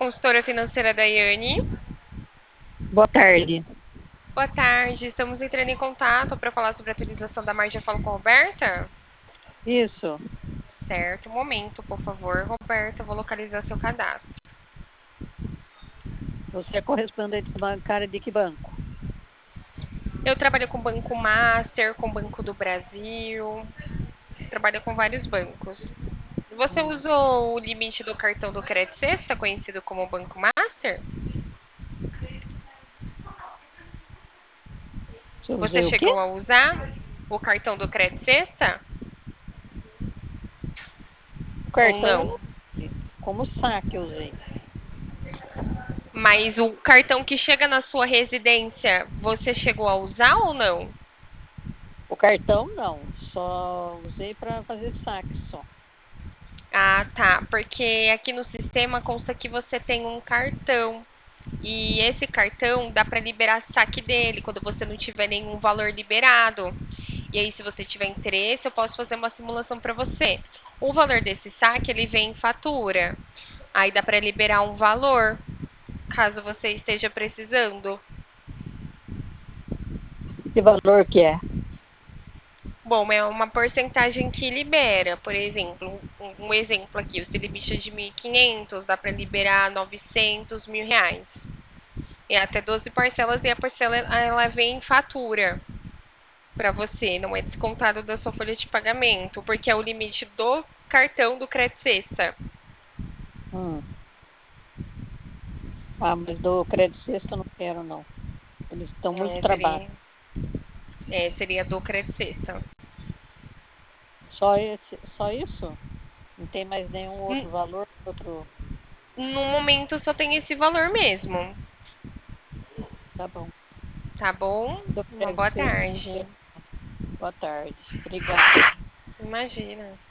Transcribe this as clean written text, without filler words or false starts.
consultora financeira Daiane. Boa tarde. Boa tarde, estamos entrando em contato para falar sobre a atualização da margem. Eu falo com a Roberta? Isso. Certo, um momento, por favor. Roberta, eu vou localizar seu cadastro. Você é correspondente bancária de que banco? Eu trabalho com o Banco Master, com o Banco do Brasil, trabalho com vários bancos. Você Hum. usou o limite do cartão do Credit Sexta, conhecido como Banco Master? Você Você usei o quê? chegou a usar o cartão do Credit Sexta O ou cartão eu não? não usei. Como saque eu usei. Mas o cartão que chega na sua residência, você chegou a usar ou não? O cartão não, só usei para fazer saque só. Ah, tá. Porque aqui no sistema consta que você tem um cartão. E esse cartão dá para liberar saque dele quando você não tiver nenhum valor liberado. E aí, se você tiver interesse, eu posso fazer uma simulação para você. O valor desse saque ele vem em fatura. Aí dá para liberar um valor, caso você esteja precisando. Que valor que é? Bom, é uma porcentagem que libera. Por exemplo, um exemplo aqui, o seu limite é de 1.500, dá para liberar 900 mil reais. É até 12 parcelas e a parcela ela vem em fatura para você, não é descontado da sua folha de pagamento, porque é o limite do cartão do Credit Sexta. Hum. Ah, mas do Crédito Sexta eu não quero, não. Eles estão muito É, trabalho. seria do Credit Sexta. Só isso? Não tem mais nenhum outro valor? Outro. No momento só tem esse valor mesmo, Tá bom. tá bom? Do Uma Crédito boa Sexta. tarde. Boa tarde. Obrigada. Imagina.